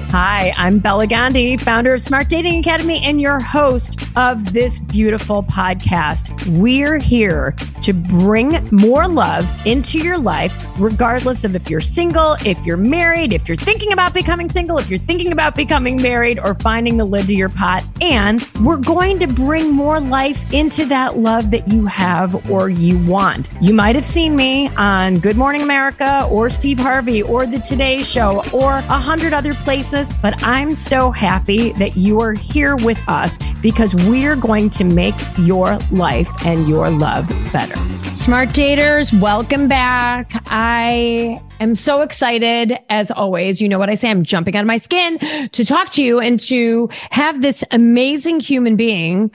Hi, I'm Bella Gandhi, founder of Smart Dating Academy and your host of this beautiful podcast. We're here to bring more love into your life, regardless of if you're single, if you're married, if you're thinking about becoming single, if you're thinking about becoming married, or finding the lid to your pot. And we're going to bring more life into that love that you have or you want. You might have seen me on Good Morning America or Steve Harvey or The Today Show or 100 other places. But I'm so happy that you are here with us because we're going to make your life and your love better. Smart daters, welcome back. I am so excited, as always. You know what I say, I'm jumping out of my skin to talk to you and to have this amazing human being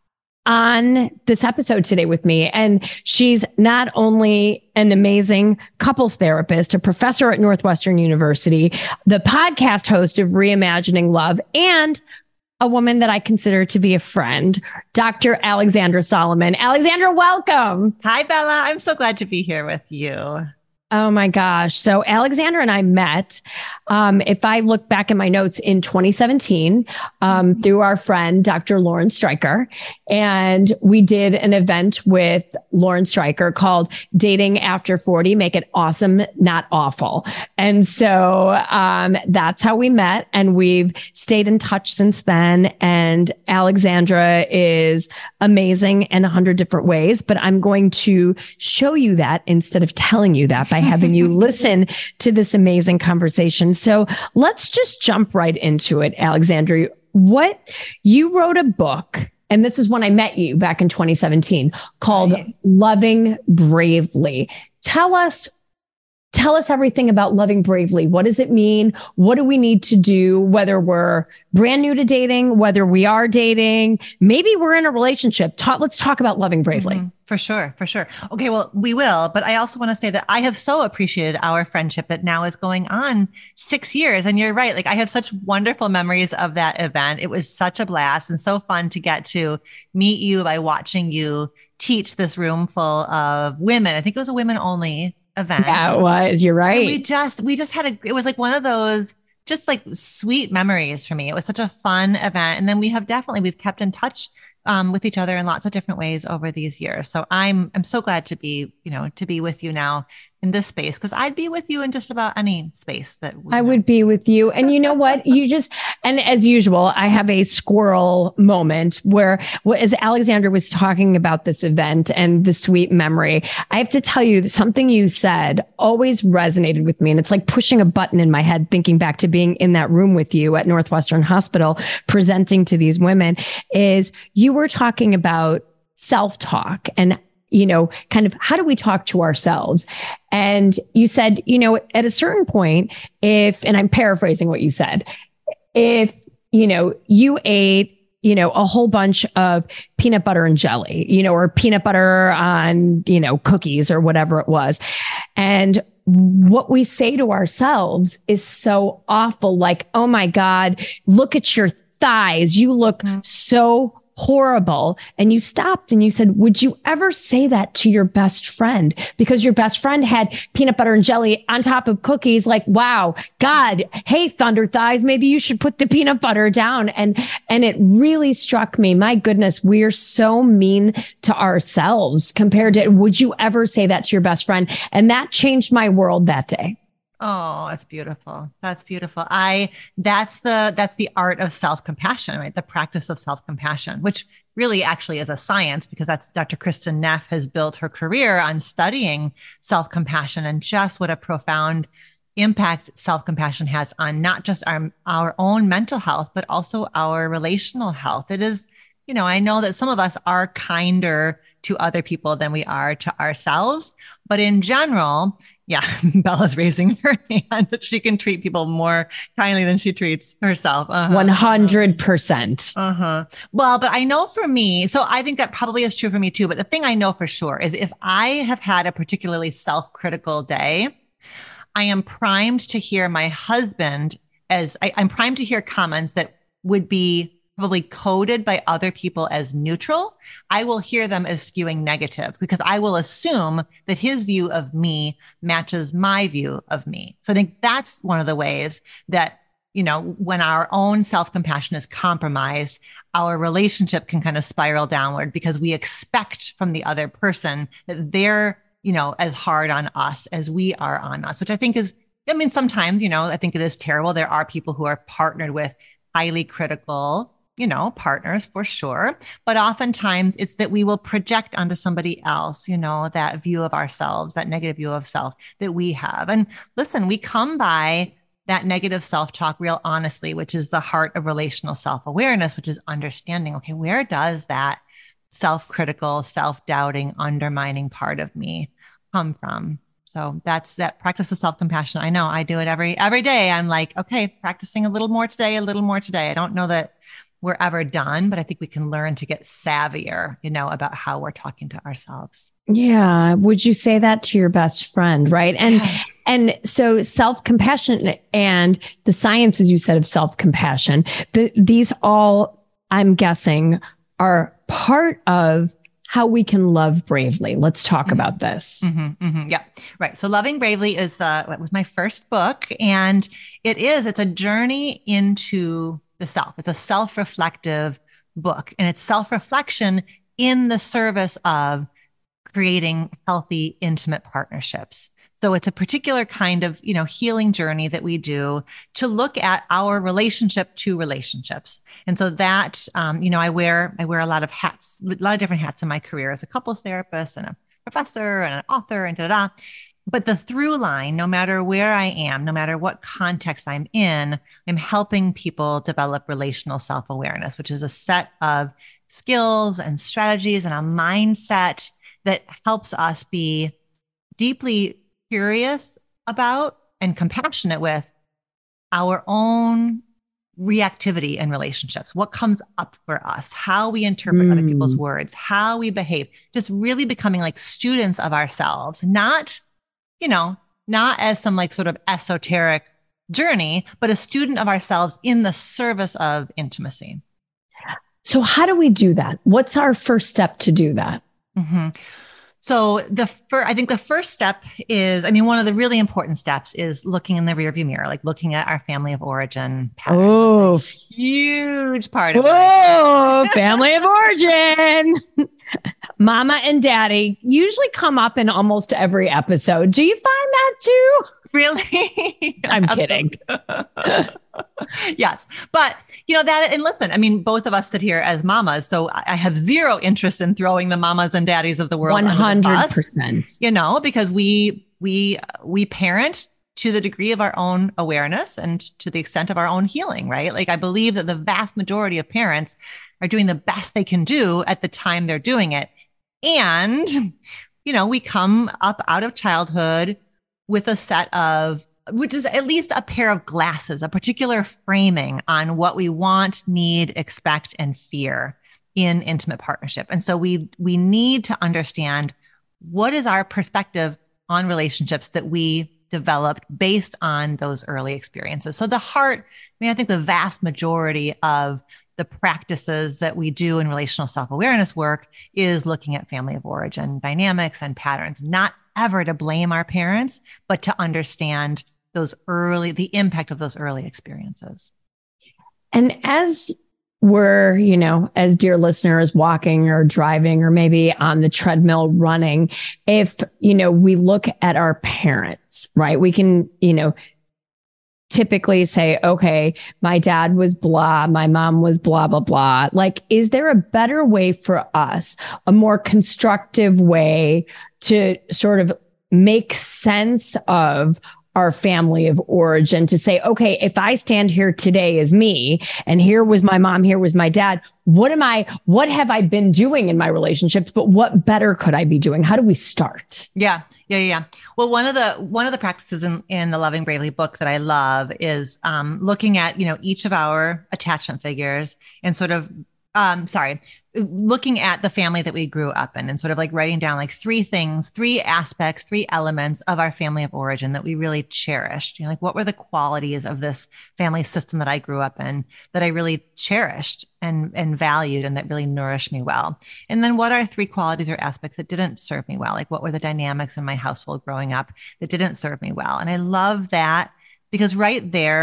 on this episode today with me. And she's not only an amazing couples therapist, a professor at Northwestern University, the podcast host of Reimagining Love, and a woman that I consider to be a friend, Dr. Alexandra Solomon. Alexandra, welcome. Hi, Bella. I'm so glad to be here with you. Oh my gosh. So Alexandra and I met, if I look back in my notes, in 2017, through our friend, Dr. Lauren Streicher. And we did an event with Lauren Streicher called Dating After 40, Make It Awesome, Not Awful. And so that's how we met. And we've stayed in touch since then. And Alexandra is amazing in 100 different ways. But I'm going to show you that instead of telling you that by having you listen to this amazing conversation. So let's just jump right into it, Alexandra. You wrote a book, and this is when I met you back in 2017, called Loving Bravely. Tell us everything about loving bravely. What does it mean? What do we need to do, whether we're brand new to dating, whether we are dating, maybe we're in a relationship? Let's talk about loving bravely. Mm-hmm. For sure. Okay, well, we will. But I also want to say that I have so appreciated our friendship that now is going on 6 years. And you're right. Like, I have such wonderful memories of that event. It was such a blast and so fun to get to meet you by watching you teach this room full of women. I think it was a women only event. Yeah, it was. You're right. And we just had it was like one of those just like sweet memories for me. It was such a fun event. And then we've kept in touch with each other in lots of different ways over these years. So I'm so glad to be with you now in this space, because I'd be with you in just about any space that I would be with you. And you know what? And as usual, I have a squirrel moment where, as Alexandra was talking about this event and the sweet memory, I have to tell you something you said always resonated with me. And it's like pushing a button in my head, thinking back to being in that room with you at Northwestern Hospital, presenting to these women, is you were talking about self-talk and kind of how do we talk to ourselves? And you said, at a certain point, and I'm paraphrasing what you said, if, you ate, a whole bunch of peanut butter and jelly, or peanut butter on, cookies or whatever it was. And what we say to ourselves is so awful. Like, oh my God, look at your thighs. You look so horrible. And you stopped and you said, would you ever say that to your best friend? Because your best friend had peanut butter and jelly on top of cookies. Like, wow, God, hey, thunder thighs, maybe you should put the peanut butter down. And it really struck me. My goodness, we're so mean to ourselves compared to, would you ever say that to your best friend? And that changed my world that day. Oh, that's beautiful. That's beautiful. That's the art of self-compassion, right? The practice of self-compassion, which really actually is a science, because that's Dr. Kristin Neff has built her career on studying self-compassion and just what a profound impact self-compassion has on not just our own mental health, but also our relational health. It is, I know that some of us are kinder to other people than we are to ourselves, but in general, yeah, Bella's raising her hand that she can treat people more kindly than she treats herself. 100%. Well, but I know for me, so I think that probably is true for me too. But the thing I know for sure is if I have had a particularly self-critical day, I am primed to hear my husband I'm primed to hear comments that would be probably coded by other people as neutral. I will hear them as skewing negative because I will assume that his view of me matches my view of me. So I think that's one of the ways that when our own self-compassion is compromised, our relationship can kind of spiral downward because we expect from the other person that they're, as hard on us as we are on us, which I think is, sometimes, I think it is terrible. There are people who are partnered with highly critical, partners for sure. But oftentimes it's that we will project onto somebody else, that view of ourselves, that negative view of self that we have. And listen, we come by that negative self-talk real honestly, which is the heart of relational self-awareness, which is understanding, okay, where does that self-critical, self-doubting, undermining part of me come from? So that's that practice of self-compassion. I know I do it every day. I'm like, okay, practicing a little more today, a little more today. I don't know that we're ever done, but I think we can learn to get savvier, about how we're talking to ourselves. Yeah. Would you say that to your best friend? Right. And so self-compassion and the science, as you said, of self-compassion, these all, I'm guessing, are part of how we can love bravely. Let's talk about this. Yeah, right. So Loving Bravely was my first book, and it's a journey into the self. It's a self-reflective book, and it's self-reflection in the service of creating healthy, intimate partnerships. So it's a particular kind of, healing journey that we do to look at our relationship to relationships. And so that, I wear a lot of hats, a lot of different hats in my career as a couples therapist and a professor and an author and da-da-da. But the through line, no matter where I am, no matter what context I'm in, I'm helping people develop relational self-awareness, which is a set of skills and strategies and a mindset that helps us be deeply curious about and compassionate with our own reactivity in relationships, what comes up for us, how we interpret other people's words, how we behave, just really becoming like students of ourselves, not as some like sort of esoteric journey, but a student of ourselves in the service of intimacy. So how do we do that? What's our first step to do that? So I think the first step is, one of the really important steps is looking in the rearview mirror, like looking at our family of origin patterns. Oh, huge part of family of origin. Mama and daddy usually come up in almost every episode. Do you find that too? Really? I'm kidding. Yes. But that, and listen, both of us sit here as mamas. So I have zero interest in throwing the mamas and daddies of the world 100%. Because we parent to the degree of our own awareness and to the extent of our own healing, right? Like I believe that the vast majority of parents are doing the best they can do at the time they're doing it. And, we come up out of childhood with a set of, which is at least a pair of glasses, a particular framing on what we want, need, expect, and fear in intimate partnership. And so we need to understand what is our perspective on relationships that we developed based on those early experiences. So the heart, I think the vast majority of the practices that we do in relational self-awareness work is looking at family of origin dynamics and patterns, not ever to blame our parents, but to understand the impact of those early experiences. And as we're, as dear listeners walking or driving or maybe on the treadmill running, if, we look at our parents, right, we can, typically say, okay, my dad was blah, my mom was blah, blah, blah. Like, is there a better way for us, a more constructive way to sort of make sense of our family of origin, to say, okay, if I stand here today as me, and here was my mom, here was my dad, what have I been doing in my relationships, but what better could I be doing? How do we start? Yeah. Well, one of the practices in the Loving Bravely book that I love is looking at, each of our attachment figures and sort of, looking at the family that we grew up in and sort of like writing down like three aspects, three elements of our family of origin that we really cherished. Like what were the qualities of this family system that I grew up in that I really cherished and valued and that really nourished me well? And then what are three qualities or aspects that didn't serve me well? Like what were the dynamics in my household growing up that didn't serve me well? And I love that because right there,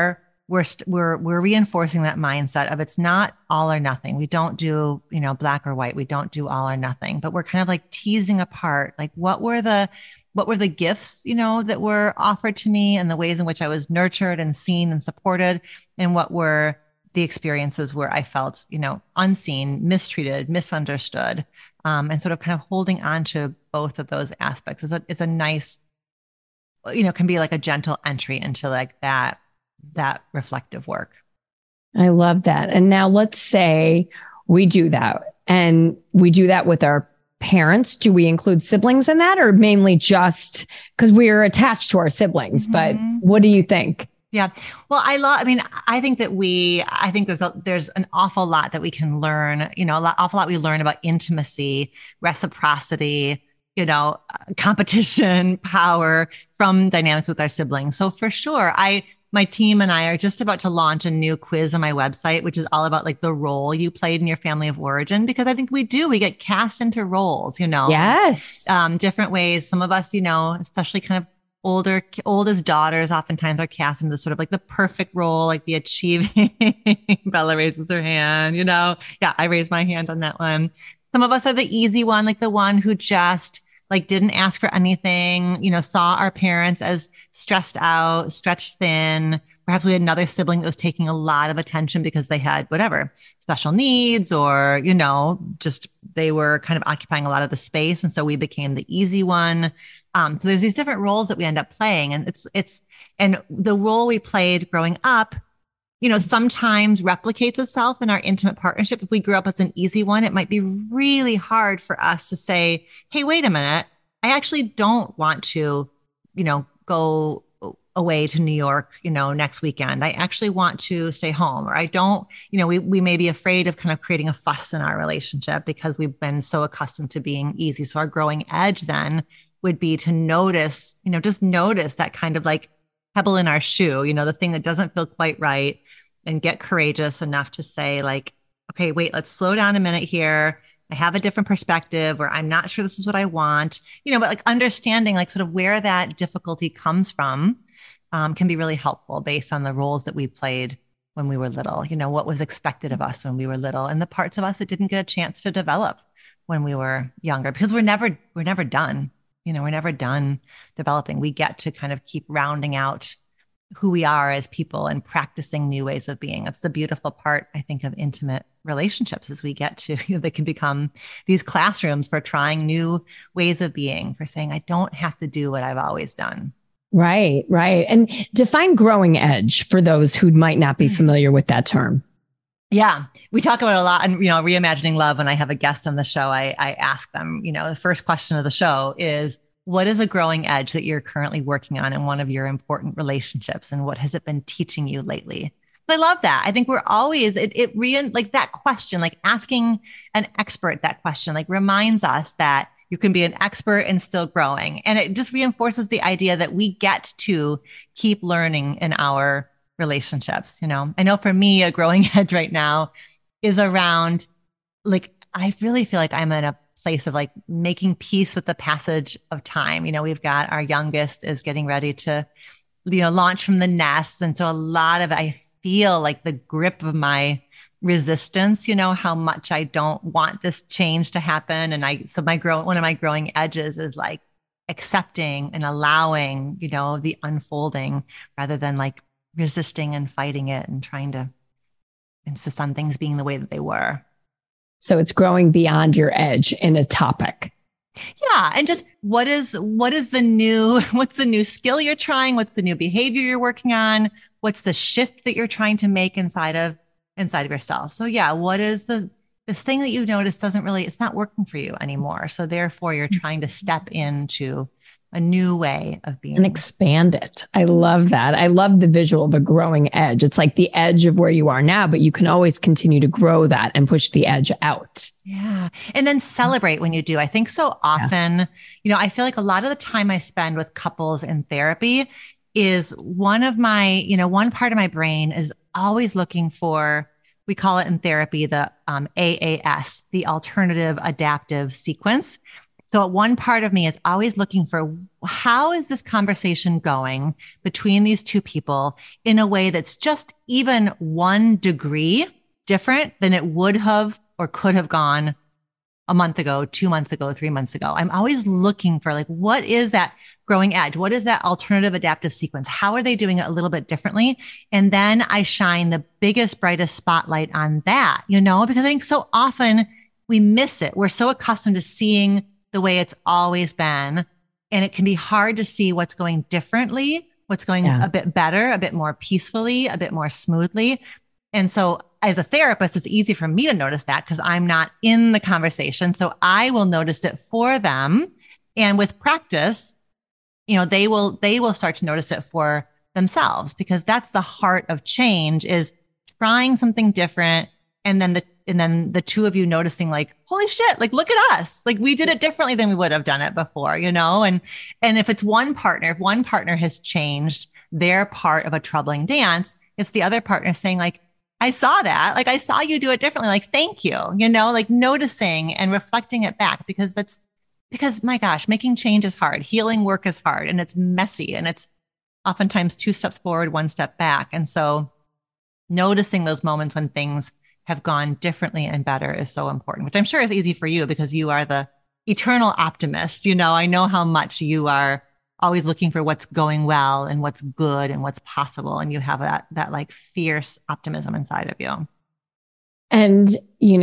we're reinforcing that mindset of it's not all or nothing. We don't do, black or white. We don't do all or nothing, but we're kind of like teasing apart, like what were the gifts, that were offered to me and the ways in which I was nurtured and seen and supported, and what were the experiences where I felt, unseen, mistreated, misunderstood, and sort of kind of holding on to both of those aspects is a nice, can be like a gentle entry into like that reflective work. I love that. And now let's say we do that, and we do that with our parents. Do we include siblings in that, or mainly just because we're attached to our siblings? But what do you think? Yeah. Well, I think there's an awful lot that we can learn, awful lot we learn about intimacy, reciprocity, competition, power from dynamics with our siblings. So for sure, my team and I are just about to launch a new quiz on my website, which is all about like the role you played in your family of origin, because I think we get cast into roles, Yes. Different ways. Some of us, especially kind of oldest daughters oftentimes are cast into sort of like the perfect role, like the achieving. Bella raises her hand, Yeah, I raised my hand on that one. Some of us are the easy one, like the one who just like didn't ask for anything, saw our parents as stressed out, stretched thin. Perhaps we had another sibling that was taking a lot of attention because they had whatever special needs, or, just they were kind of occupying a lot of the space. And so we became the easy one. So there's these different roles that we end up playing, and and the role we played growing up, sometimes replicates itself in our intimate partnership. If we grew up as an easy one, it might be really hard for us to say, hey, wait a minute, I actually don't want to, go away to New York, next weekend. I actually want to stay home. Or I don't, we may be afraid of kind of creating a fuss in our relationship because we've been so accustomed to being easy. So our growing edge then would be to notice, just notice that kind of like pebble in our shoe, the thing that doesn't feel quite right, and get courageous enough to say like, okay, wait, let's slow down a minute here. I have a different perspective, or I'm not sure this is what I want, but like understanding like sort of where that difficulty comes from can be really helpful based on the roles that we played when we were little, what was expected of us when we were little, and the parts of us that didn't get a chance to develop when we were younger, because we're never done. We're never done developing. We get to kind of keep rounding out who we are as people and practicing new ways of being. That's the beautiful part, I think, of intimate relationships, is we get to, they can become these classrooms for trying new ways of being, for saying, I don't have to do what I've always done. Right. And define growing edge for those who might not be familiar with that term. Yeah, we talk about it a lot. And, Reimagining Love, when I have a guest on the show, I ask them, the first question of the show is, what is a growing edge that you're currently working on in one of your important relationships? And what has it been teaching you lately? I love that. I think we're always, like that question, like asking an expert that question, like reminds us that you can be an expert and still growing. And it just reinforces the idea that we get to keep learning in our relationships. I know for me, a growing edge right now is around, like, I really feel like I'm in a place of like making peace with the passage of time. We've got our youngest is getting ready to, launch from the nest. And so a lot of, I feel like the grip of my resistance, how much I don't want this change to happen. And one of my growing edges is like accepting and allowing, the unfolding, rather than like resisting and fighting it and trying to insist on things being the way that they were. So it's growing beyond your edge in a topic. Yeah. And just what's the new skill you're trying? What's the new behavior you're working on? What's the shift that you're trying to make inside of yourself? So yeah, what is this thing that you notice it's not working for you anymore. So therefore you're trying to step into a new way of being and expand it. I love that. I love the visual of a growing edge. It's like the edge of where you are now, but you can always continue to grow that and push the edge out. Yeah. And then celebrate when you do. I think so often, I feel like a lot of the time I spend with couples in therapy is one part of my brain is always looking for, we call it in therapy, the AAS, the alternative adaptive sequence. So one part of me is always looking for how is this conversation going between these two people in a way that's just even 1 degree different than it would have or could have gone a month ago, 2 months ago, 3 months ago. I'm always looking for like, what is that growing edge? What is that alternative adaptive sequence? How are they doing it a little bit differently? And then I shine the biggest, brightest spotlight on that, because I think so often we miss it. We're so accustomed to seeing the way it's always been. And it can be hard to see what's going differently, what's going a bit better, a bit more peacefully, a bit more smoothly. And so as a therapist, it's easy for me to notice that because I'm not in the conversation. So I will notice it for them. And with practice, they will start to notice it for themselves, because that's the heart of change, is trying something different. And then the two of you noticing like, holy shit, like, look at us. Like, we did it differently than we would have done it before, and if it's if one partner has changed their part of a troubling dance, it's the other partner saying like, I saw that. Like, I saw you do it differently. Like, thank you, like noticing and reflecting it back, because my gosh, making change is hard. Healing work is hard, and it's messy, and it's oftentimes 2 steps forward, 1 step back. And so noticing those moments when things have gone differently and better is so important, which I'm sure is easy for you because you are the eternal optimist. I know how much you are always looking for what's going well and what's good and what's possible. And you have that like fierce optimism inside of you. And,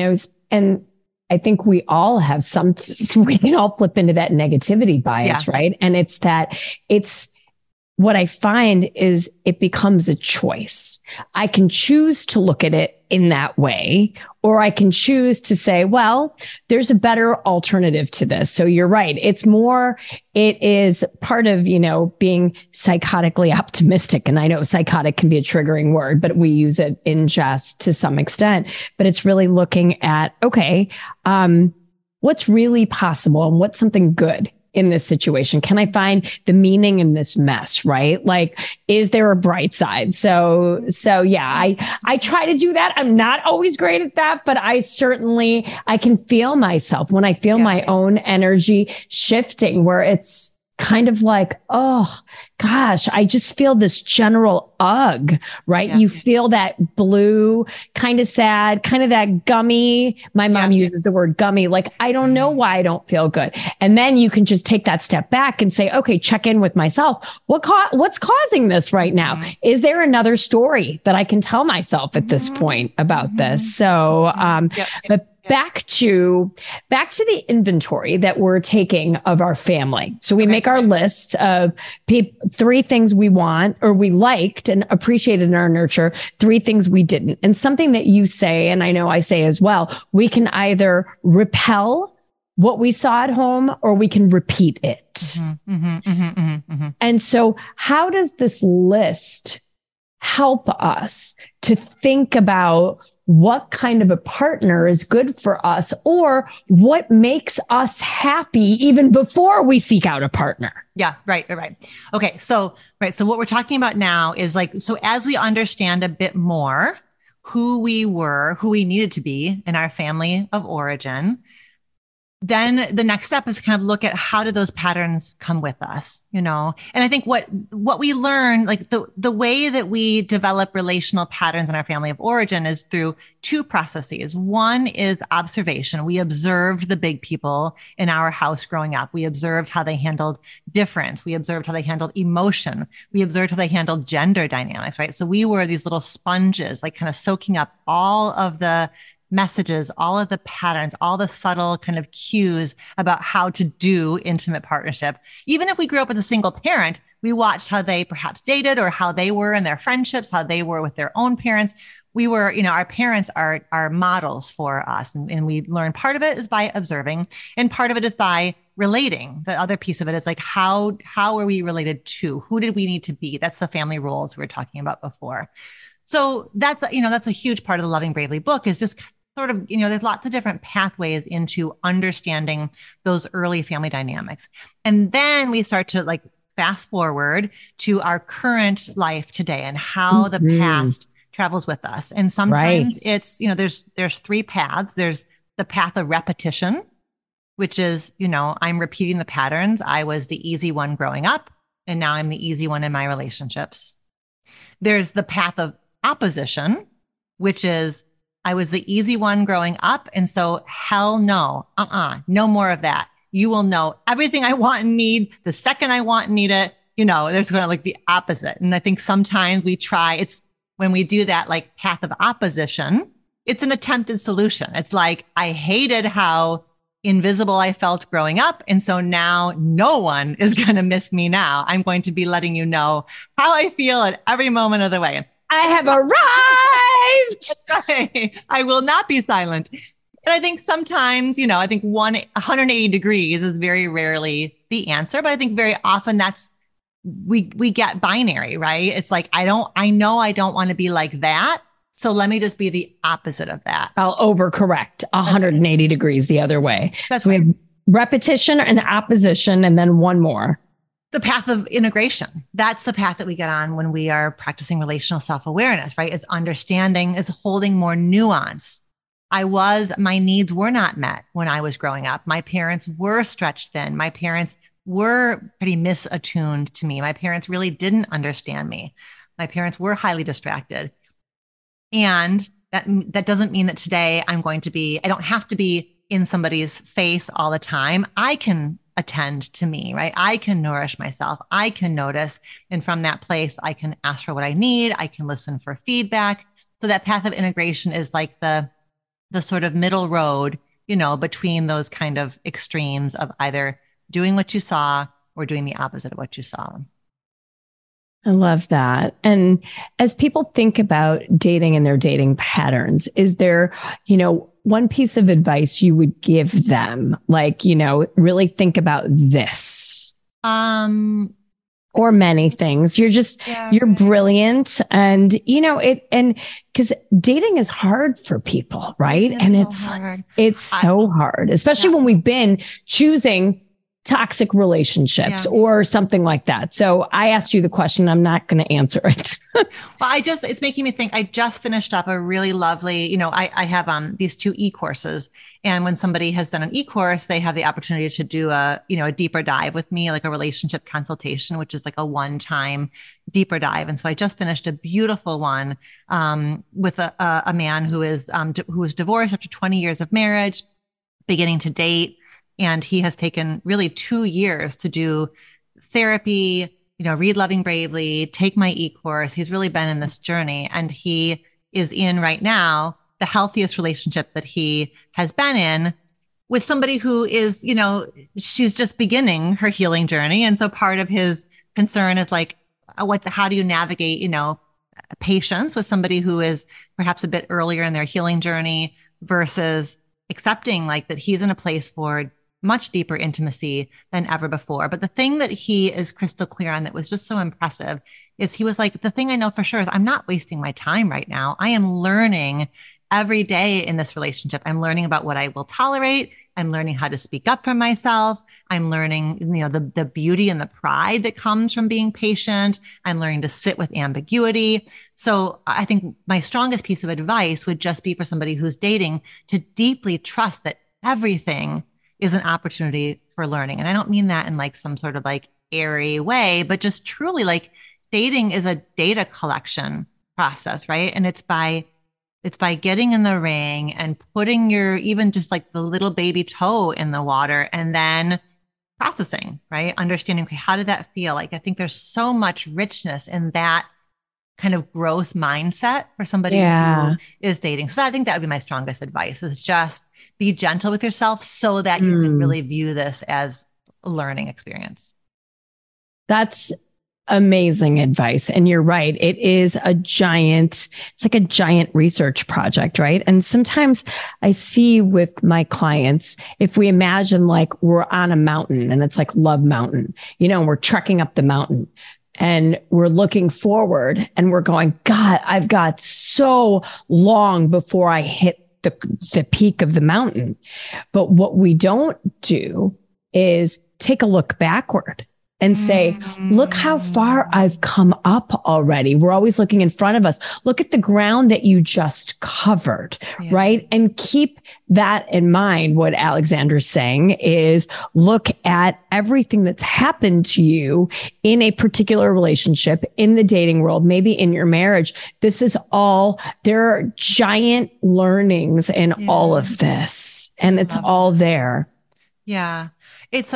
and I think we all have we can all flip into that negativity bias, right? And it's what I find is it becomes a choice. I can choose to look at it in that way, or I can choose to say, well, there's a better alternative to this. So you're right. It is part of, being psychotically optimistic. And I know psychotic can be a triggering word, but we use it in jest to some extent. But it's really looking at, okay, what's really possible and what's something good in this situation? Can I find the meaning in this mess, right? Like, is there a bright side? So yeah, I try to do that. I'm not always great at that, but I can feel myself when I feel my own energy shifting, where it's kind of like, oh gosh, I just feel this general ugh, right? Yeah. You feel that blue, kind of sad, kind of that gummy. My mom uses the word gummy. Like, I don't know why I don't feel good. And then you can just take that step back and say, okay, check in with myself. What's causing this right now? Is there another story that I can tell myself at this point about this? So, but back to the inventory that we're taking of our family. So we make our list of 3 things we want or we liked and appreciated in our nurture, 3 things we didn't. And something that you say, and I know I say as well, we can either repel what we saw at home or we can repeat it. And so how does this list help us to think about what kind of a partner is good for us, or what makes us happy even before we seek out a partner? Yeah, right. Okay. So what we're talking about now is so as we understand a bit more who we needed to be in our family of origin, then the next step is kind of look at how did those patterns come with us, And I think what we learn, like the way that we develop relational patterns in our family of origin is through 2 processes. One is observation. We observed the big people in our house growing up. We observed how they handled difference. We observed how they handled emotion. We observed how they handled gender dynamics, right? So we were these little sponges, like kind of soaking up all of the messages, all of the patterns, all the subtle kind of cues about how to do intimate partnership. Even if we grew up with a single parent, we watched how they perhaps dated or how they were in their friendships, how they were with their own parents. We were, our parents are models for us. And we learn part of it is by observing, and part of it is by relating. The other piece of it is like, how are we related to? Who did we need to be? That's the family roles we were talking about before. So that's a huge part of the Loving Bravely book, is just sort of, there's lots of different pathways into understanding those early family dynamics. And then we start to fast forward to our current life today and how the past travels with us. And sometimes it's, there's 3 paths. There's the path of repetition, which is, I'm repeating the patterns. I was the easy one growing up, and now I'm the easy one in my relationships. There's the path of opposition, which is I was the easy one growing up. And so hell no, no more of that. You will know everything I want and need the second I want and need it. There's kind of like the opposite. And I think sometimes it's when we do that, like path of opposition, it's an attempted solution. It's like, I hated how invisible I felt growing up. And so now no one is going to miss me now. I'm going to be letting you know how I feel at every moment of the way. I have arrived. That's right. I will not be silent. And I think sometimes, I think 180 degrees is very rarely the answer, but I think very often we get binary, right? It's like, I know I don't want to be like that. So let me just be the opposite of that. I'll overcorrect 180 degrees the other way. That's so we have repetition and opposition, and then one more. The path of integration. That's the path that we get on when we are practicing relational self-awareness, right? Is understanding, is holding more nuance. My needs were not met when I was growing up. My parents were stretched thin. My parents were pretty misattuned to me. My parents really didn't understand me. My parents were highly distracted. And that doesn't mean that today I don't have to be in somebody's face all the time. I can attend to me, right? I can nourish myself. I can notice. And from that place, I can ask for what I need. I can listen for feedback. So that path of integration is like the sort of middle road, between those kind of extremes of either doing what you saw or doing the opposite of what you saw. I love that. And as people think about dating and their dating patterns, is there, one piece of advice you would give them? Like, really think about this. Or many things. You're brilliant. And, and because dating is hard for people, right? And it's so hard, especially when we've been choosing toxic relationships or something like that. So I asked you the question. I'm not going to answer it. Well, it's making me think. I just finished up a really lovely, I have these 2 e-courses. And when somebody has done an e-course, they have the opportunity to do a deeper dive with me, like a relationship consultation, which is like a one-time deeper dive. And so I just finished a beautiful one with a man who was divorced after 20 years of marriage, beginning to date. And he has taken really 2 years to do therapy, read Loving Bravely, take my e-course. He's really been in this journey, and he is in right now the healthiest relationship that he has been in with somebody who is, she's just beginning her healing journey. And so part of his concern is like, how do you navigate, patience with somebody who is perhaps a bit earlier in their healing journey versus accepting like that he's in a place for much deeper intimacy than ever before. But the thing that he is crystal clear on that was just so impressive is he was like, the thing I know for sure is I'm not wasting my time right now. I am learning every day in this relationship. I'm learning about what I will tolerate. I'm learning how to speak up for myself. I'm learning, the beauty and the pride that comes from being patient. I'm learning to sit with ambiguity. So I think my strongest piece of advice would just be for somebody who's dating to deeply trust that everything is an opportunity for learning. And I don't mean that in like some sort of like airy way, but just truly like dating is a data collection process, right? And it's by getting in the ring and putting your, even just like the little baby toe in the water and then processing, right? Understanding, okay, how did that feel? Like, I think there's so much richness in that kind of growth mindset for somebody who is dating. So I think that would be my strongest advice, is just be gentle with yourself so that you can really view this as a learning experience. That's amazing advice. And you're right. It's like a giant research project, right? And sometimes I see with my clients, if we imagine like we're on a mountain and it's like Love Mountain, and we're trekking up the mountain and we're looking forward and we're going, God, I've got so long before I hit the peak of the mountain. But what we don't do is take a look backward and say, look how far I've come up already. We're always looking in front of us. Look at the ground that you just covered, right? And keep that in mind. What Alexander's saying is look at everything that's happened to you in a particular relationship, in the dating world, maybe in your marriage. This is all, there are giant learnings in all of this, and it's all there. Yeah. It's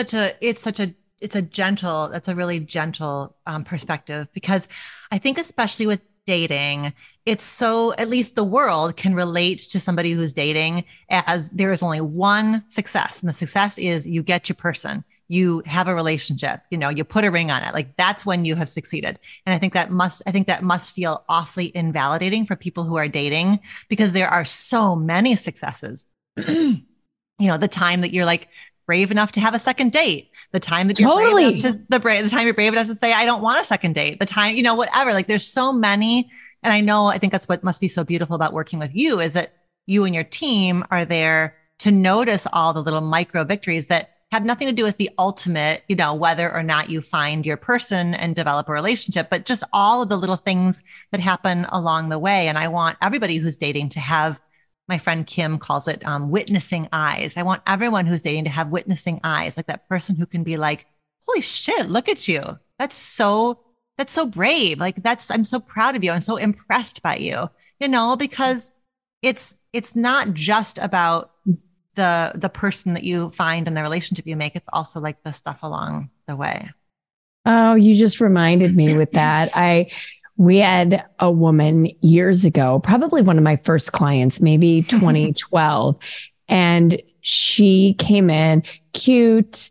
a really gentle perspective, because I think especially with dating, it's so, at least the world can relate to somebody who's dating as there is only one success. And the success is you get your person, you have a relationship, you put a ring on it. Like that's when you have succeeded. And I think that must feel awfully invalidating for people who are dating, because there are so many successes. The time that you're like brave enough to have a second date, the time that you're brave enough the time you're brave enough to say, I don't want a second date, the time, whatever, like there's so many. And I think that's what must be so beautiful about working with you, is that you and your team are there to notice all the little micro victories that have nothing to do with the ultimate, whether or not you find your person and develop a relationship, but just all of the little things that happen along the way. And I want everybody who's dating to have, my friend Kim calls it witnessing eyes. I want everyone who's dating to have witnessing eyes, like that person who can be like, holy shit, look at you. That's so brave. Like I'm so proud of you. I'm so impressed by you, because it's not just about the person that you find and the relationship you make. It's also like the stuff along the way. Oh, you just reminded me with that. We had a woman years ago, probably one of my first clients, maybe 2012. And she came in cute,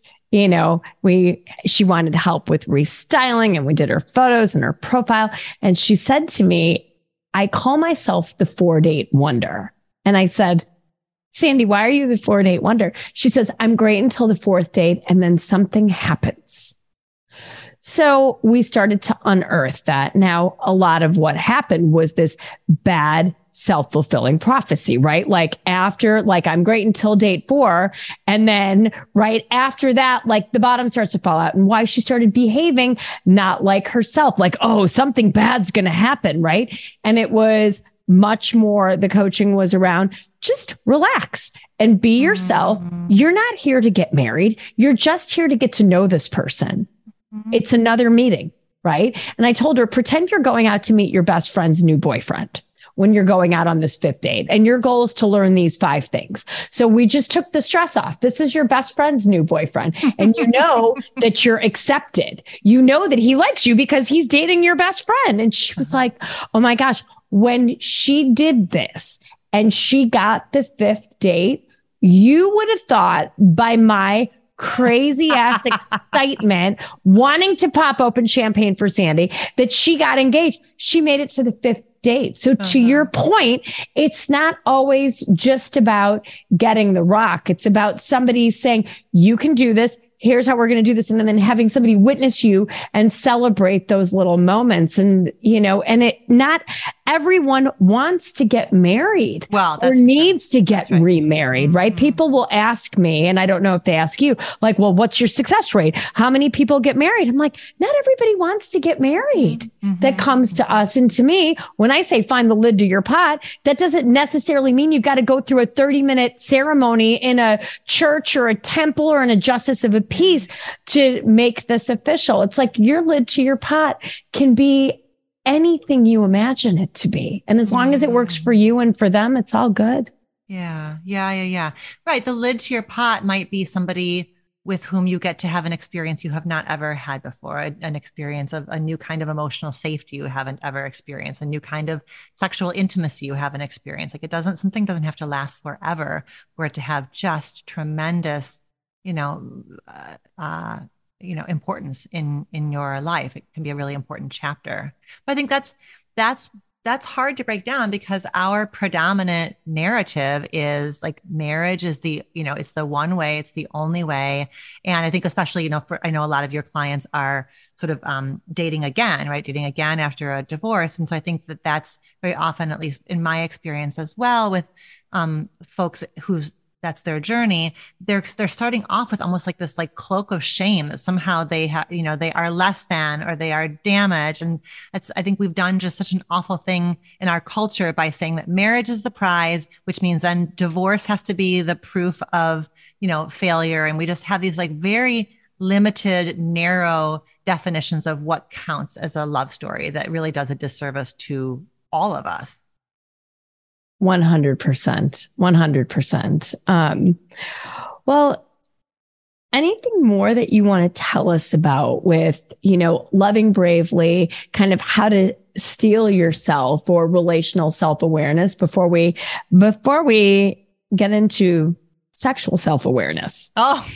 she wanted help with restyling, and we did her photos and her profile. And she said to me, I call myself the 4-date wonder. And I said, Sandy, why are you the 4-date wonder? She says, I'm great until the 4th date, and then something happens. So we started to unearth that. Now, a lot of what happened was this bad self-fulfilling prophecy, right? Like I'm great until date 4. And then right after that, like the bottom starts to fall out, and why she started behaving not like herself, like, oh, something bad's going to happen. Right. And it was much more, the coaching was around just relax and be yourself. You're not here to get married. You're just here to get to know this person. It's another meeting, right? And I told her, pretend you're going out to meet your best friend's new boyfriend when you're going out on this 5th date. And your goal is to learn these 5 things. So we just took the stress off. This is your best friend's new boyfriend. And you know that you're accepted. You know that he likes you because he's dating your best friend. And she was like, oh my gosh, when she did this and she got the 5th date, you would have thought by my crazy ass excitement, wanting to pop open champagne for Sandy, that she got engaged. She made it to the 5th date. So to your point, it's not always just about getting the rock. It's about somebody saying, you can do this. Here's how we're going to do this. And then having somebody witness you and celebrate those little moments. And, not everyone wants to get married or needs to get remarried, right? People will ask me, and I don't know if they ask you, like, well, what's your success rate? How many people get married? I'm like, not everybody wants to get married that comes to us. And to me, when I say find the lid to your pot, that doesn't necessarily mean you've got to go through a 30-minute ceremony in a church or a temple or in a justice of a peace to make this official. It's like your lid to your pot can be anything you imagine it to be. And as long as it works for you and for them, it's all good. Yeah. Right. The lid to your pot might be somebody with whom you get to have an experience you have not ever had before, an experience of a new kind of emotional safety you haven't ever experienced, a new kind of sexual intimacy you haven't experienced. Like something doesn't have to last forever for it to have just tremendous, importance in your life. It can be a really important chapter. But I think that's hard to break down, because our predominant narrative is like marriage is it's the one way, it's the only way. And I think especially, I know a lot of your clients are sort of dating again, right? Dating again after a divorce. And so I think that's very often, at least in my experience as well, with folks that's their journey, they're starting off with almost like this like cloak of shame that somehow they have, they are less than, or they are damaged. And I think we've done just such an awful thing in our culture by saying that marriage is the prize, which means then divorce has to be the proof of, failure. And we just have these like very limited, narrow definitions of what counts as a love story that really does a disservice to all of us. 100%. 100%. Well, anything more that you want to tell us about with, Loving Bravely, kind of how to steel yourself or relational self-awareness before we get into sexual self-awareness? Oh,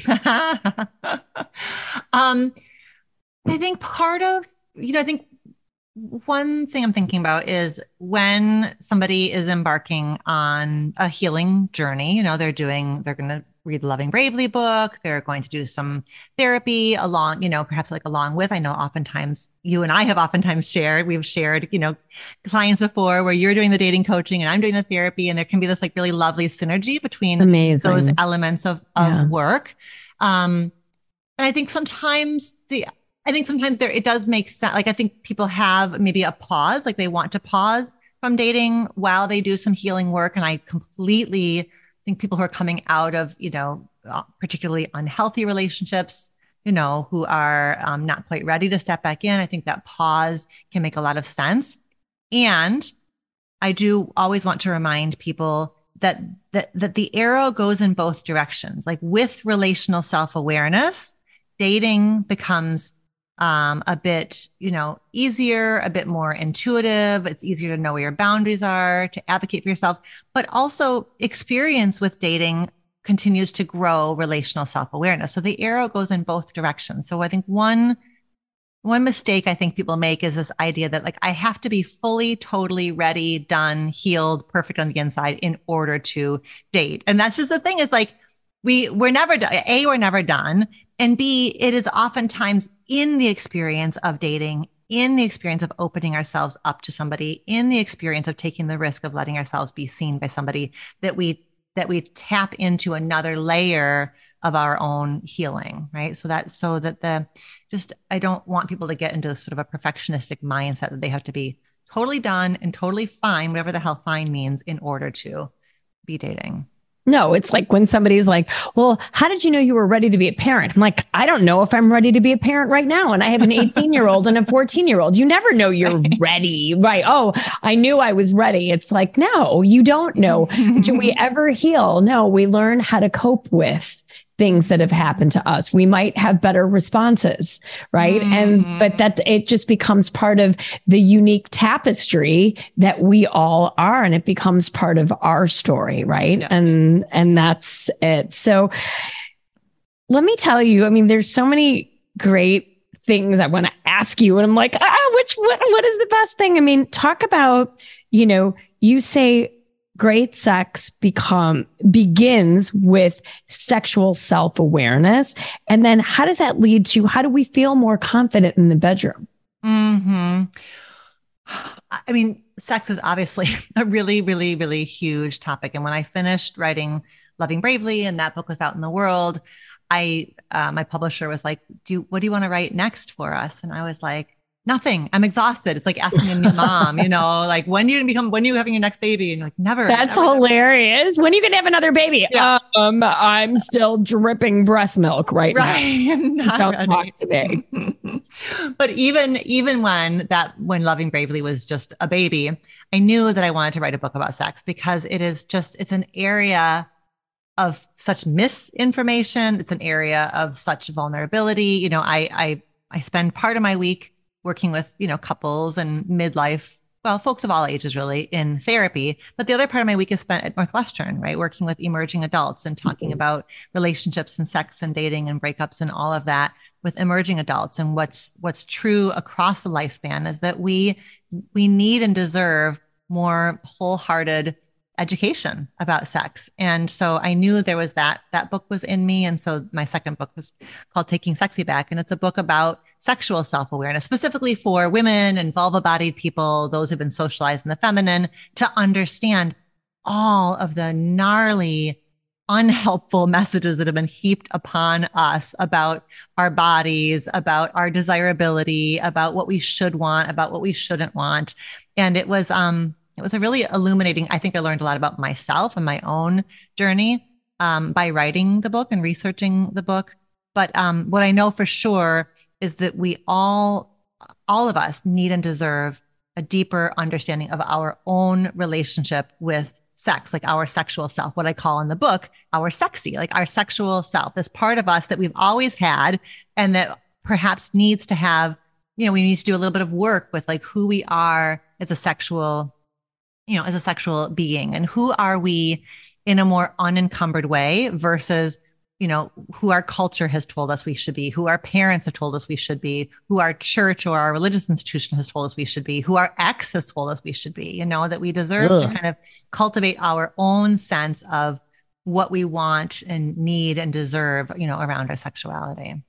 I think part of, I think one thing I'm thinking about is when somebody is embarking on a healing journey, they're going to read the Loving Bravely book. They're going to do some therapy along, perhaps like along with, I know oftentimes you and I have oftentimes we've shared, clients before where you're doing the dating coaching and I'm doing the therapy. And there can be this like really lovely synergy between those elements of work. And I think sometimes it does make sense. Like, I think people have maybe a pause, like they want to pause from dating while they do some healing work. And I completely think people who are coming out of, particularly unhealthy relationships, who are not quite ready to step back in, I think that pause can make a lot of sense. And I do always want to remind people that the arrow goes in both directions. Like with relational self-awareness, dating becomes a bit, easier, a bit more intuitive. It's easier to know where your boundaries are, to advocate for yourself, but also experience with dating continues to grow relational self-awareness. So the arrow goes in both directions. So I think one mistake I think people make is this idea that like, I have to be fully, totally ready, done, healed, perfect on the inside in order to date. And that's just the thing is like, we're never done. A, we're never done. And B, it is oftentimes in the experience of dating, in the experience of opening ourselves up to somebody, in the experience of taking the risk of letting ourselves be seen by somebody that we tap into another layer of our own healing, right? I don't want people to get into sort of a perfectionistic mindset that they have to be totally done and totally fine, whatever the hell fine means, in order to be dating. No, it's like when somebody's like, well, how did you know you were ready to be a parent? I'm like, I don't know if I'm ready to be a parent right now. And I have an 18-year-old and a 14-year-old. You never know you're ready, right? Oh, I knew I was ready. It's like, no, you don't know. Do we ever heal? No, we learn how to cope with things that have happened to us. We might have better responses, right? But that it just becomes part of the unique tapestry that we all are, and it becomes part of our story, right? Yeah. And that's it. So let me tell you, I mean, there's so many great things I want to ask you, and I'm like, what is the best thing? I mean, talk about, you say great sex begins with sexual self-awareness. And then how does that lead to, how do we feel more confident in the bedroom? I mean, sex is obviously a really, really, really huge topic. And when I finished writing Loving Bravely and that book was out in the world, my publisher was like, what do you want to write next for us? And I was like, nothing. I'm exhausted. It's like asking a new mom, like, when are you having your next baby? And you're like, never. That's never, hilarious. When are you going to have another baby? Yeah. I'm still dripping breast milk right now. Don't talk to me. But even when Loving Bravely was just a baby, I knew that I wanted to write a book about sex because it's an area of such misinformation. It's an area of such vulnerability. I spend part of my week working with, couples and midlife, folks of all ages really, in therapy. But the other part of my week is spent at Northwestern, right? Working with emerging adults and talking about relationships and sex and dating and breakups and all of that with emerging adults. And what's true across the lifespan is that we need and deserve more wholehearted education about sex. And so I knew there was that book was in me. And so my second book was called Taking Sexy Back. And it's a book about sexual self-awareness, specifically for women and vulva-bodied people, those who've been socialized in the feminine, to understand all of the gnarly unhelpful messages that have been heaped upon us about our bodies, about our desirability, about what we should want, about what we shouldn't want. And it was a really illuminating. I think I learned a lot about myself and my own journey by writing the book and researching the book. But what I know for sure is that we all of us need and deserve a deeper understanding of our own relationship with sex, like our sexual self, what I call in the book, our sexy, like our sexual self, this part of us that we've always had and that perhaps needs to have, we need to do a little bit of work with like who we are as a sexual, as a sexual being, and who are we in a more unencumbered way versus who our culture has told us we should be, who our parents have told us we should be, who our church or our religious institution has told us we should be, who our ex has told us we should be, that we deserve to kind of cultivate our own sense of what we want and need and deserve, around our sexuality.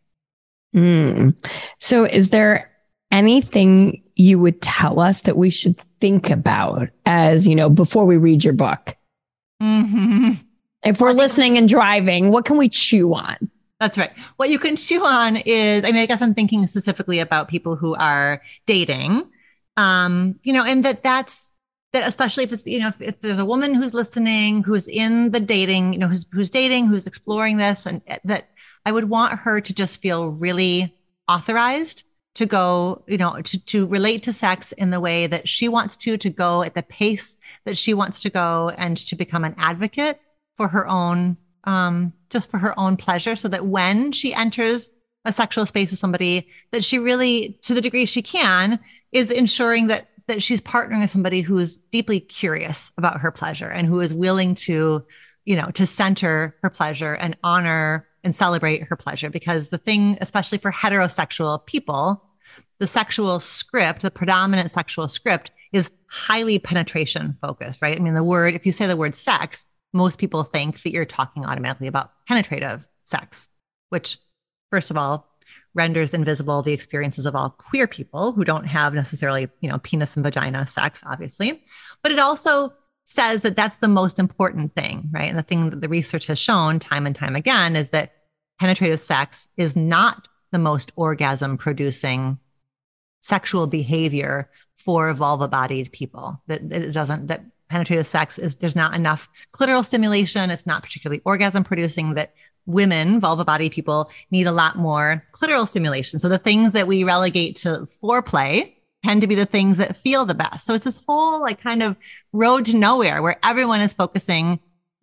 So is there anything you would tell us that we should think about as, before we read your book? Mm-hmm. If we're listening and driving, what can we chew on? That's right. What you can chew on is, I guess I'm thinking specifically about people who are dating, and that's especially if it's, if there's a woman who's listening, who's in the dating, who's dating, who's exploring this, and that I would want her to just feel really authorized to go, to relate to sex in the way that she wants to go at the pace that she wants to go, and to become an advocate for her own, just for her own pleasure, so that when she enters a sexual space with somebody, that she really, to the degree she can, is ensuring that she's partnering with somebody who is deeply curious about her pleasure and who is willing to, to center her pleasure and honor and celebrate her pleasure. Because the thing, especially for heterosexual people, the sexual script, the predominant sexual script is highly penetration focused, right? If you say the word sex, most people think that you're talking automatically about penetrative sex, which, first of all, renders invisible the experiences of all queer people who don't have necessarily, penis and vagina sex, obviously. But it also says that that's the most important thing, right? And the thing that the research has shown time and time again is that penetrative sex is not the most orgasm-producing sexual behavior for vulva-bodied people. That penetrative sex there's not enough clitoral stimulation. It's not particularly orgasm producing, that women, vulva-bodied people, need a lot more clitoral stimulation. So the things that we relegate to foreplay tend to be the things that feel the best. So it's this whole like kind of road to nowhere where everyone is focusing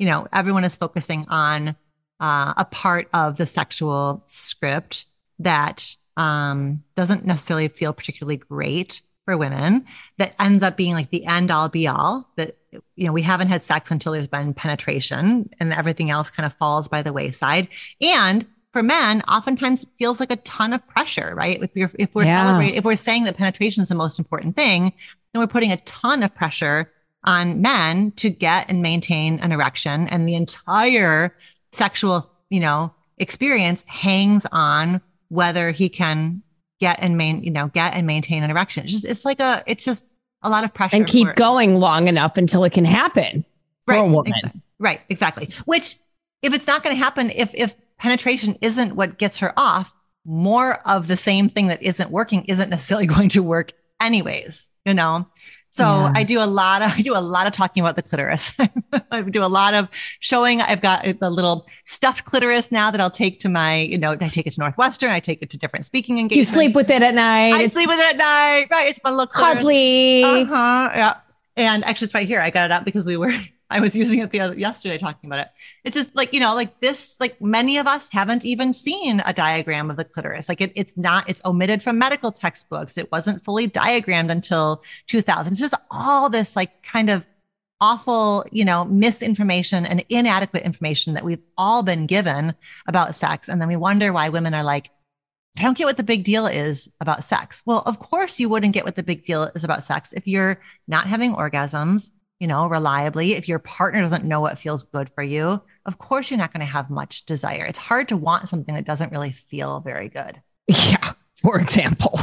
on a part of the sexual script that doesn't necessarily feel particularly great for women, that ends up being like the end all be all, that, we haven't had sex until there's been penetration and everything else kind of falls by the wayside. And for men, oftentimes it feels like a ton of pressure, right? If we're saying that penetration is the most important thing, then we're putting a ton of pressure on men to get and maintain an erection. And the entire sexual, experience hangs on whether he can get and maintain an erection. It's just a lot of pressure. And keep going long enough until it can happen for a woman. Right, exactly. Which, if it's not going to happen, if penetration isn't what gets her off, more of the same thing that isn't working isn't necessarily going to work anyways, So yeah. I do a lot of talking about the clitoris. I do a lot of showing. I've got a little stuffed clitoris now that I'll take to my, I take it to Northwestern. I take it to different speaking engagements. You sleep with it at night. I sleep with it at night. Right. It's my little clitoris. Cuddly. Yeah. And actually it's right here. I got it out because I was using it yesterday talking about it. It's just like, this, like many of us haven't even seen a diagram of the clitoris. Like it's omitted from medical textbooks. It wasn't fully diagrammed until 2000. It's just all this like kind of awful, misinformation and inadequate information that we've all been given about sex. And then we wonder why women are like, I don't get what the big deal is about sex. Well, of course you wouldn't get what the big deal is about sex if you're not having orgasms, reliably. If your partner doesn't know what feels good for you, of course you're not going to have much desire. It's hard to want something that doesn't really feel very good. Yeah, for example.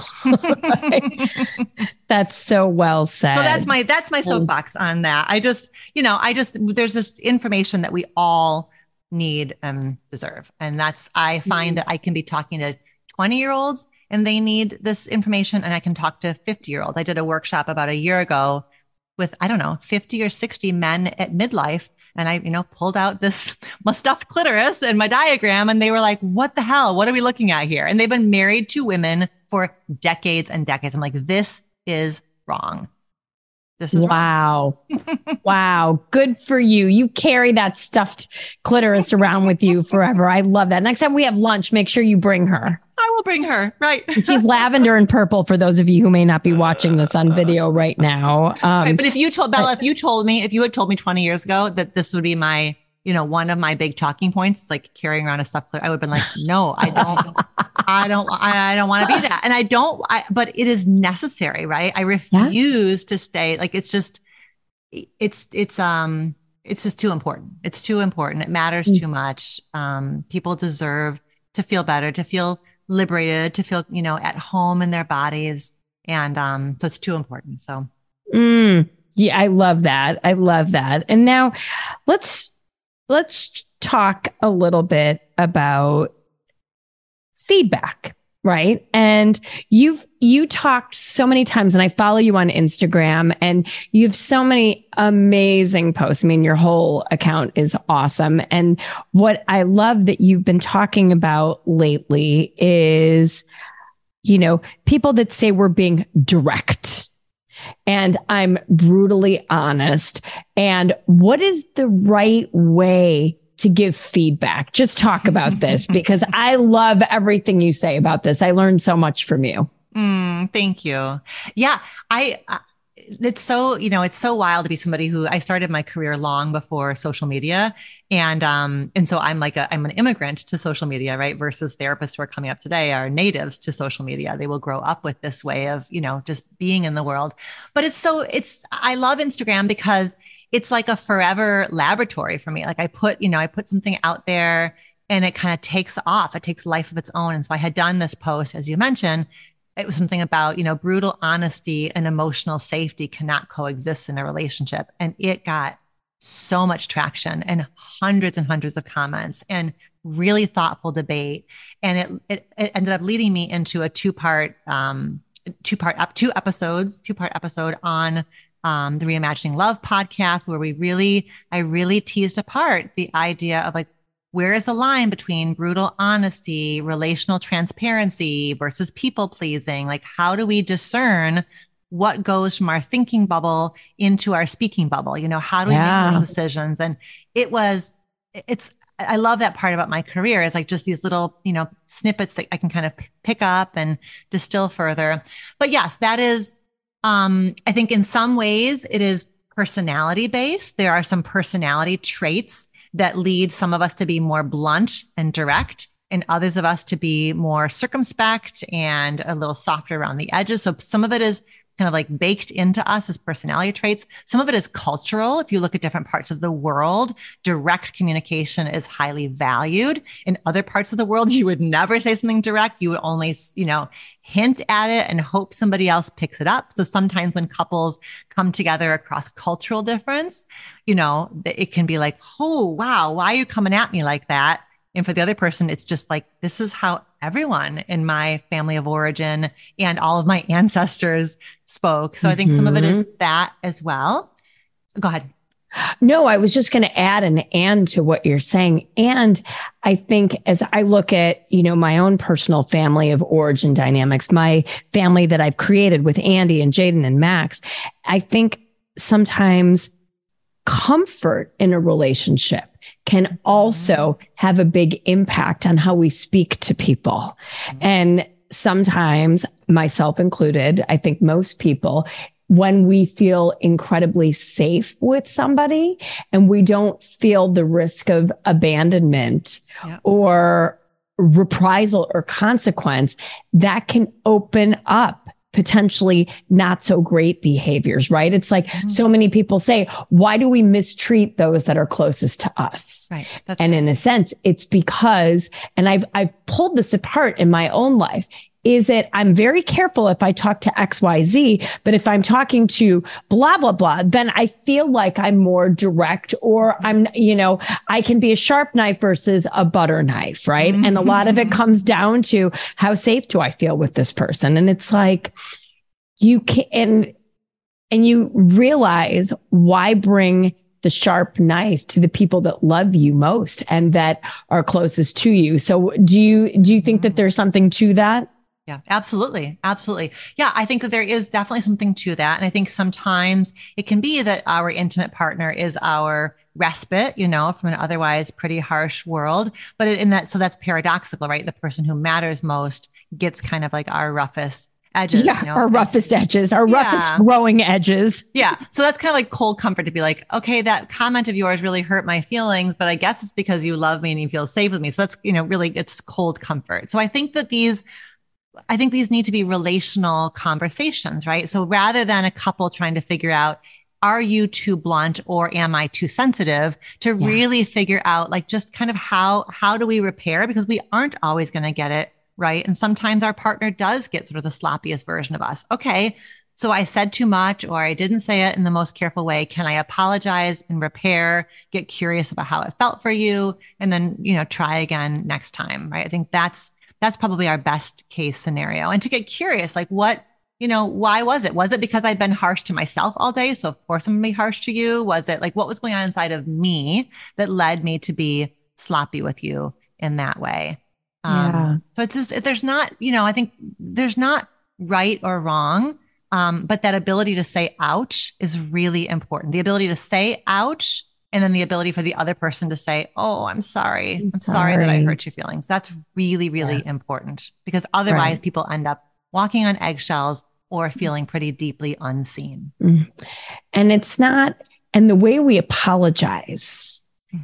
That's so well said. So that's my soapbox on that. I just there's this information that we all need and deserve. And I find that I can be talking to 20-year-olds and they need this information, and I can talk to 50-year-olds. I did a workshop about a year ago with, I don't know, 50 or 60 men at midlife. And I, pulled out my stuffed clitoris and my diagram, and they were like, what the hell? What are we looking at here? And they've been married to women for decades and decades. I'm like, this is wrong. This is wow. Wow. Good for you. You carry that stuffed clitoris around with you forever. I love that. Next time we have lunch, make sure you bring her. I will bring her. Right. She's lavender and purple for those of you who may not be watching this on video right now. Right, but if you had told me 20 years ago that this would be my, one of my big talking points, like carrying around a stuffed clitoris, I would have been like, no, I don't want to be that. And but it is necessary, right? I refuse to stay. Like, it's just too important. It's too important. It matters too much. People deserve to feel better, to feel liberated, to feel, at home in their bodies. And so it's too important. So. Yeah, I love that. I love that. And now let's talk a little bit about feedback, right? And you talked so many times, and I follow you on Instagram, and you have so many amazing posts. I mean, your whole account is awesome. And what I love that you've been talking about lately is, people that say we're being direct, and I'm brutally honest. And what is the right way to give feedback? Just talk about this, because I love everything you say about this. I learned so much from you. Thank you. Yeah. It's so, it's so wild to be somebody who I started my career long before social media. And so I'm an immigrant to social media, right? Versus therapists who are coming up today are natives to social media. They will grow up with this way of, just being in the world. But I love Instagram because it's like a forever laboratory for me. Like I put something out there and it kind of takes off. It takes life of its own. And so I had done this post, as you mentioned. It was something about, brutal honesty and emotional safety cannot coexist in a relationship. And it got so much traction and hundreds of comments and really thoughtful debate. And it ended up leading me into a two-part episode on the Reimagining Love podcast, where I really teased apart the idea of like, where is the line between brutal honesty, relational transparency versus people pleasing? Like, how do we discern what goes from our thinking bubble into our speaking bubble? How do we make those decisions? And I love that part about my career is like just these little, snippets that I can kind of pick up and distill further. But yes, that is, I think in some ways it is personality based. There are some personality traits that lead some of us to be more blunt and direct, and others of us to be more circumspect and a little softer around the edges. So some of it is kind of like baked into us as personality traits. Some of it is cultural. If you look at different parts of the world, direct communication is highly valued. In other parts of the world, you would never say something direct. You would only, hint at it and hope somebody else picks it up. So sometimes when couples come together across cultural difference, it can be like, oh, wow, why are you coming at me like that? And for the other person, it's just like, this is how everyone in my family of origin and all of my ancestors spoke. So I think some of it is that as well. Go ahead. No, I was just going to add an and to what you're saying. And I think as I look at, my own personal family of origin dynamics, my family that I've created with Andy and Jaden and Max, I think sometimes comfort in a relationship can also have a big impact on how we speak to people. And sometimes, myself included, I think most people, when we feel incredibly safe with somebody and we don't feel the risk of abandonment or reprisal or consequence, that can open up potentially not so great behaviors, right? It's like so many people say, why do we mistreat those that are closest to us? Right. And in a sense, it's because, and I've pulled this apart in my own life. Is it, I'm very careful if I talk to XYZ, but if I'm talking to blah, blah, blah, then I feel like I'm more direct, or I'm, I can be a sharp knife versus a butter knife, right? And a lot of it comes down to how safe do I feel with this person? And it's like, you can, and you realize, why bring the sharp knife to the people that love you most and that are closest to you? So do you think that there's something to that? Yeah, absolutely. Absolutely. Yeah, I think that there is definitely something to that. And I think sometimes it can be that our intimate partner is our respite, from an otherwise pretty harsh world. But so that's paradoxical, right? The person who matters most gets kind of like our roughest edges. Yeah, our roughest edges, our roughest growing edges. Yeah. So that's kind of like cold comfort to be like, okay, that comment of yours really hurt my feelings, but I guess it's because you love me and you feel safe with me. So that's, really, it's cold comfort. So I think these need to be relational conversations, right? So rather than a couple trying to figure out, are you too blunt or am I too sensitive, to really figure out like just kind of how do we repair, because we aren't always going to get it right. And sometimes our partner does get sort of the sloppiest version of us. Okay, so I said too much, or I didn't say it in the most careful way. Can I apologize and repair, get curious about how it felt for you, and then, try again next time, right? I think that's probably our best case scenario. And to get curious, like what, why was it? Was it because I'd been harsh to myself all day? So of course I'm gonna be harsh to you. Was it like, what was going on inside of me that led me to be sloppy with you in that way? So it's just, there's not, I think there's not right or wrong. But that ability to say ouch is really important. The ability to say ouch, and then the ability for the other person to say, oh, I'm sorry. I'm sorry that I hurt your feelings. That's really, really important, because otherwise people end up walking on eggshells or feeling pretty deeply unseen. And it's not, and the way we apologize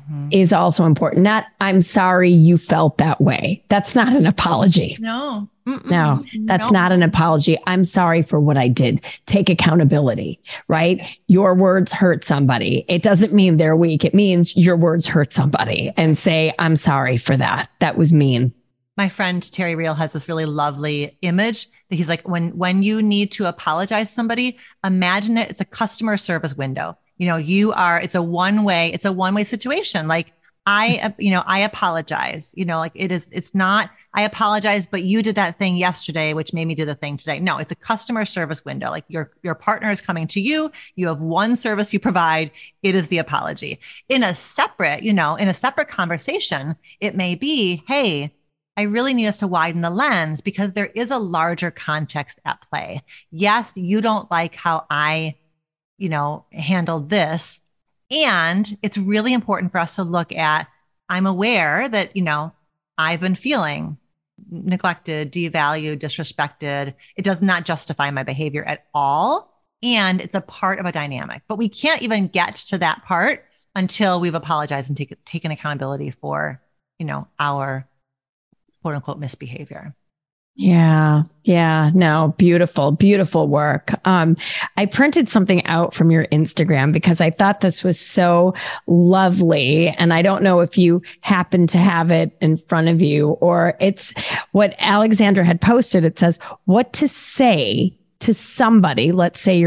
is also important. Not, I'm sorry you felt that way. That's not an apology. No. No, that's not an apology. I'm sorry for what I did. Take accountability, right? Your words hurt somebody. It doesn't mean they're weak. It means your words hurt somebody, and say, I'm sorry for that. That was mean. My friend Terry Real has this really lovely image that he's like, when you need to apologize to somebody, imagine it's a customer service window. It's a one-way situation. Like, I apologize, like it's not, I apologize, but you did that thing yesterday, which made me do the thing today. No, it's a customer service window. Like your partner is coming to you. You have one service you provide. It is the apology. In a separate conversation, it may be, hey, I really need us to widen the lens, because there is a larger context at play. Yes, you don't like how I, handled this. And it's really important for us to look at, I'm aware that, I've been feeling neglected, devalued, disrespected. It does not justify my behavior at all. And it's a part of a dynamic, but we can't even get to that part until we've apologized and taken accountability for, our quote unquote misbehavior. Yeah. No, beautiful, beautiful work. I printed something out from your Instagram because I thought this was so lovely. And I don't know if you happen to have it in front of you, or it's what Alexandra had posted. It says, what to say to somebody. Let's say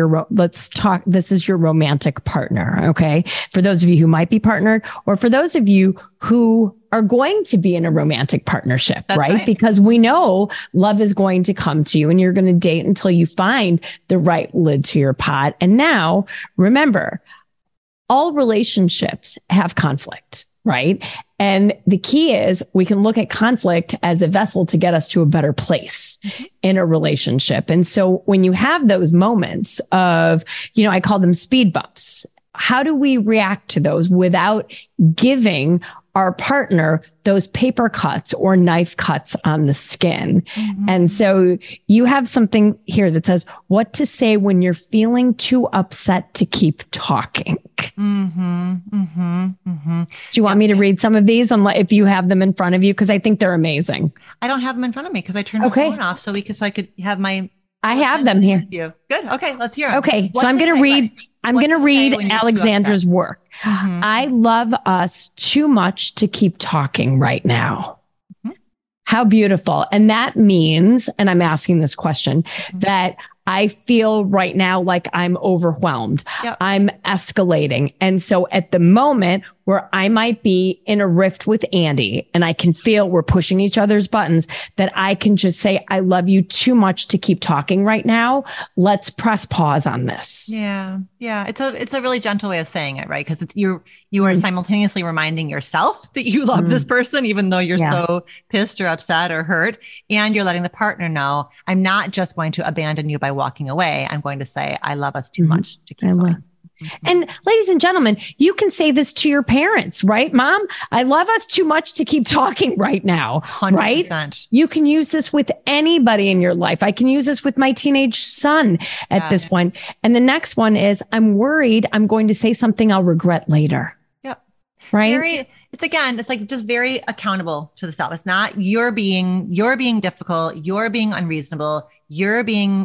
this is your romantic partner. Okay. For those of you who might be partnered, or for those of you who are going to be in a romantic partnership, right? Because we know love is going to come to you, and you're going to date until you find the right lid to your pot. And now remember, all relationships have conflict, right? And the key is we can look at conflict as a vessel to get us to a better place in a relationship. And so when you have those moments of, I call them speed bumps, how do we react to those without giving our partner those paper cuts or knife cuts on the skin? And so you have something here that says what to say when you're feeling too upset to keep talking. Do you want me to read some of these if you have them in front of you? Because I think they're amazing. I don't have them in front of me because I turned my phone off so I could have my. I have them here. Good. Okay, let's hear them. Okay, so I'm going to read. I'm going to read Alexandra's work. I love us too much to keep talking right now. How beautiful. And that means, and I'm asking this question, that I feel right now like I'm overwhelmed. Yep. I'm escalating. And so at the moment where I might be in a rift with Andy and I can feel we're pushing each other's buttons, that I can just say, I love you too much to keep talking right now. Let's press pause on this. Yeah. Yeah. It's a really gentle way of saying it, right? Because you are simultaneously reminding yourself that you love this person, even though you're so pissed or upset or hurt. And you're letting the partner know, I'm not just going to abandon you by walking away. I'm going to say, I love us too much to keep going. And ladies and gentlemen, you can say this to your parents, right? Mom, I love us too much to keep talking right now, 100%. Right? You can use this with anybody in your life. I can use this with my teenage son at this point. And the next one is, I'm worried I'm going to say something I'll regret later. Yep. Right. It's like just very accountable to the self. It's not you're being difficult. You're being unreasonable. You're being,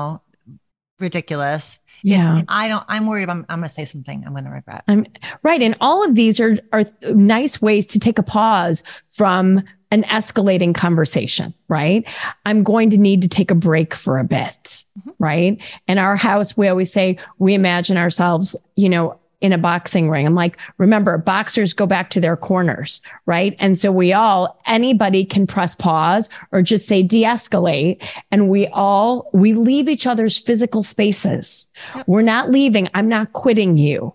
ridiculous. Yeah. I'm worried I'm going to say something I'm going to regret. Right. And all of these are nice ways to take a pause from an escalating conversation, right? I'm going to need to take a break for a bit, right? In our house, we always say, we imagine ourselves, in a boxing ring. I'm like, remember, boxers go back to their corners, right? And so anybody can press pause or just say de-escalate. And we leave each other's physical spaces. Yep. We're not leaving. I'm not quitting you.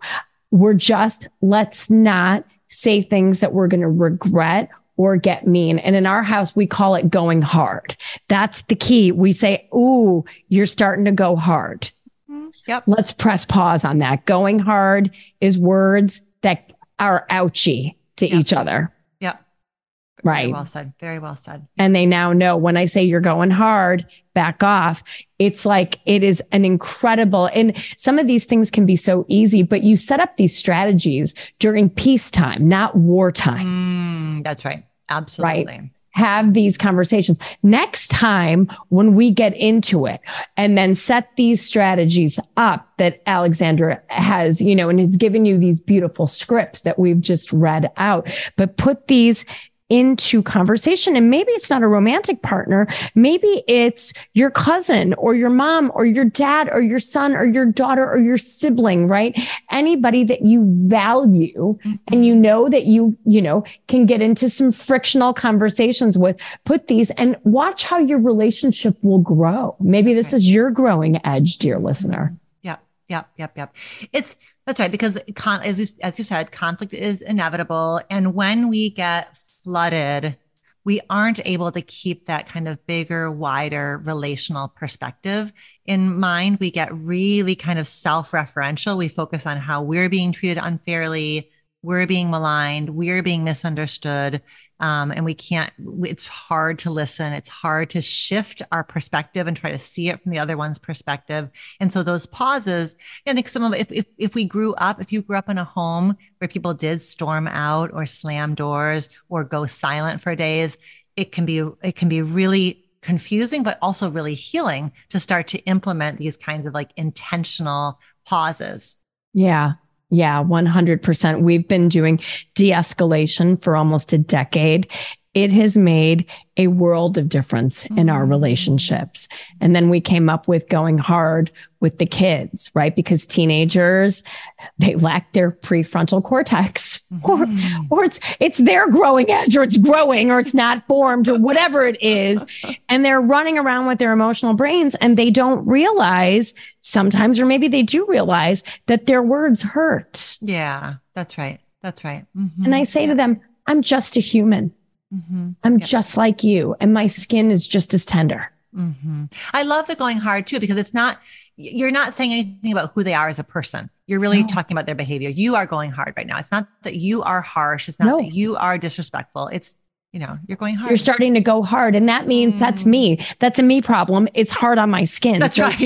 Let's not say things that we're going to regret or get mean. And in our house, we call it going hard. That's the key. We say, ooh, you're starting to go hard. Yep. Let's press pause on that. Going hard is words that are ouchy to each other. Yep. Right. Very well said. Very well said. And they now know when I say you're going hard, back off. It's like, it is an incredible, and some of these things can be so easy, but you set up these strategies during peacetime, not wartime. That's right. Absolutely. Right. Have these conversations next time when we get into it, and then set these strategies up that Alexandra has, and has given you these beautiful scripts that we've just read out, but put these into conversation. And maybe it's not a romantic partner. Maybe it's your cousin or your mom or your dad or your son or your daughter or your sibling, right? Anybody that you value and that you can get into some frictional conversations with, put these and watch how your relationship will grow. Maybe this is your growing edge, dear listener. Yep. That's right. Because as you said, conflict is inevitable. And when we get flooded, we aren't able to keep that kind of bigger, wider relational perspective in mind. We get really kind of self-referential. We focus on how we're being treated unfairly, we're being maligned, we're being misunderstood. And it's hard to listen. It's hard to shift our perspective and try to see it from the other one's perspective. And so those pauses, I think if you grew up in a home where people did storm out or slam doors or go silent for days, it can be really confusing, but also really healing to start to implement these kinds of like intentional pauses. Yeah. Yeah, 100%. We've been doing de-escalation for almost a decade. It has made a world of difference in our relationships. And then we came up with going hard with the kids, right? Because teenagers, they lack their prefrontal cortex, or it's their growing edge, or it's growing, or it's not formed, or whatever it is. And they're running around with their emotional brains, and they don't realize sometimes, or maybe they do realize, that their words hurt. Yeah, that's right. And I say to them, I'm just a human. I'm just like you, and my skin is just as tender. I love the going hard too, because you're not saying anything about who they are as a person. You're really talking about their behavior. You are going hard right now. It's not that you are harsh. It's not that you are disrespectful. It's, you're going hard. You're starting to go hard. And that means that's me. That's a me problem. It's hard on my skin. That's right.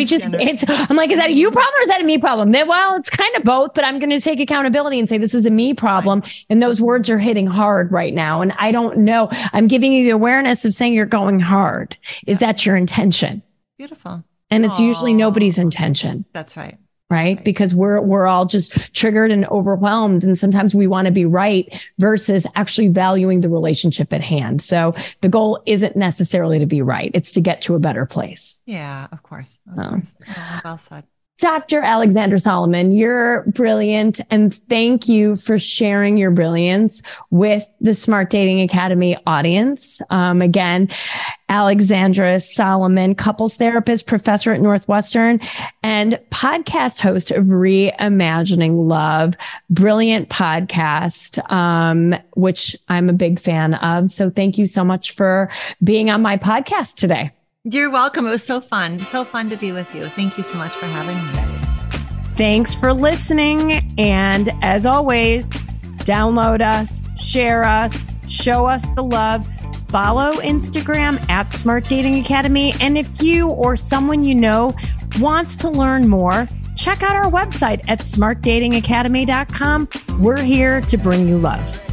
I'm like, is that a you problem or is that a me problem? Well, it's kind of both, but I'm going to take accountability and say, this is a me problem. And those words are hitting hard right now. And I don't know. I'm giving you the awareness of saying you're going hard. Is that your intention? Beautiful. And it's usually nobody's intention. That's right. right? Because we're all just triggered and overwhelmed. And sometimes we want to be right versus actually valuing the relationship at hand. So the goal isn't necessarily to be right. It's to get to a better place. Yeah, of course. Oh, well said. Dr. Alexandra Solomon, you're brilliant. And thank you for sharing your brilliance with the Smart Dating Academy audience. Again, Alexandra Solomon, couples therapist, professor at Northwestern, and podcast host of Reimagining Love. Brilliant podcast, which I'm a big fan of. So thank you so much for being on my podcast today. You're welcome. It was so fun. So fun to be with you. Thank you so much for having me. Thanks for listening. And as always, download us, share us, show us the love. Follow Instagram at Smart Dating Academy. And if you or someone you know wants to learn more, check out our website at smartdatingacademy.com. We're here to bring you love.